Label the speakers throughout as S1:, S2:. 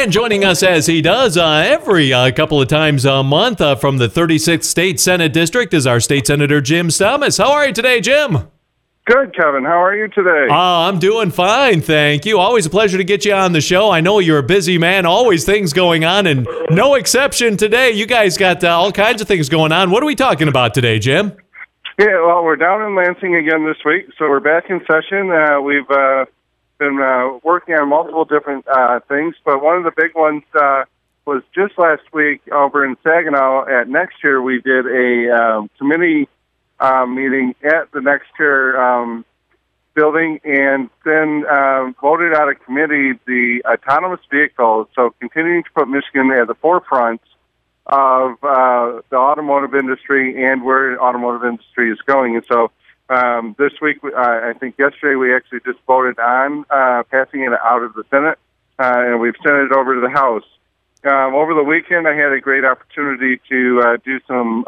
S1: And joining us as he does every couple of times a month from the 36th State Senate District is our State Senator Jim Thomas. How are you today, Jim?
S2: Good, Kevin. How are you today?
S1: I'm doing fine, thank you. Always a pleasure to get you on the show. I know you're a busy man, always things going on, and no exception today. You guys got all kinds of things going on. What are we talking about today, Jim?
S2: Yeah, well, we're down in Lansing again this week, so we're back in session. We've been working on multiple different things, but one of the big ones was just last week over in Saginaw. At Next Year, we did a committee meeting at the Next Year building, and then voted out of committee the autonomous vehicles, so continuing to put Michigan at the forefront of the automotive industry and where the automotive industry is going. And so this week, I think yesterday, we actually just voted on passing it out of the Senate, and we've sent it over to the House. Over the weekend, I had a great opportunity to do some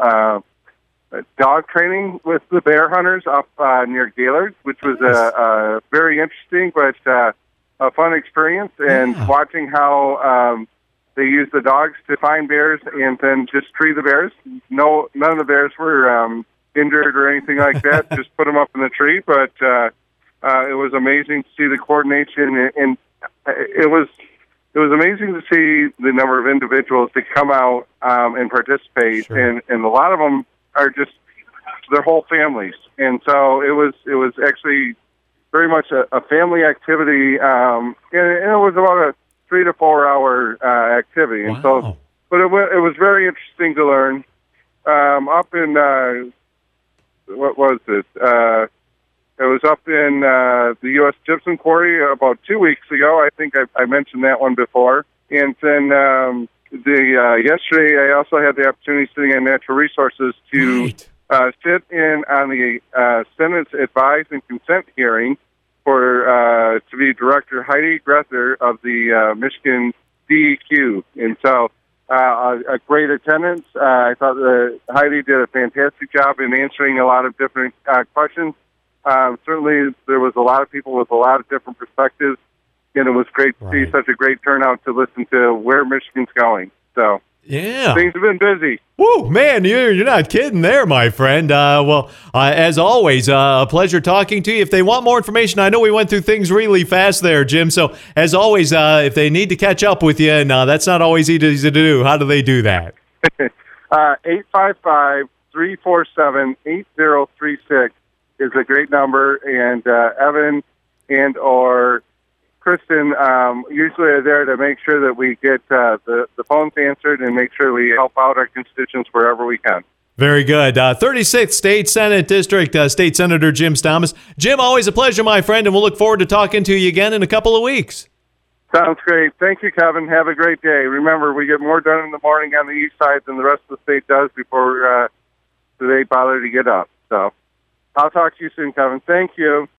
S2: dog training with the bear hunters up near Gaylord, which was a very interesting but a fun experience, and watching how they use the dogs to find bears and then just tree the bears. None of the bears were injured or anything like that. Just put them up in the tree. But it was amazing to see the coordination, and it was amazing to see the number of individuals that come out and participate. Sure. And a lot of them are just their whole families. And so it was actually very much a family activity, and it was about a 3 to 4 hour activity. And so, but it was very interesting to learn. Up in what was it? It was up in the U.S. Gypsum Quarry about 2 weeks ago. I think I mentioned that one before. And then yesterday, I also had the opportunity, sitting on Natural Resources, to sit in on the Senate's Advise and Consent hearing for to be Director Heidi Grether of the Michigan DEQ. And so a great attendance. I thought Heidi did a fantastic job in answering a lot of different questions. Certainly, there was a lot of people with a lot of different perspectives, and it was great to see such a great turnout to listen to where Michigan's going. So things have been busy.
S1: Woo, man, you're not kidding there, my friend. As always, a pleasure talking to you. If they want more information, I know we went through things really fast there, Jim. So, as always, if they need to catch up with you, and that's not always easy to do, how do they do that?
S2: 855-347-8036 is a great number, and Evan and or Kristen usually are there to make sure that we get the phones answered and make sure we help out our constituents wherever we can.
S1: Very good. 36th State Senate District, State Senator Jim Thomas. Jim, always a pleasure, my friend, and we'll look forward to talking to you again in a couple of weeks.
S2: Sounds great. Thank you, Kevin. Have a great day. Remember, we get more done in the morning on the east side than the rest of the state does before they bother to get up. So I'll talk to you soon, Kevin. Thank you.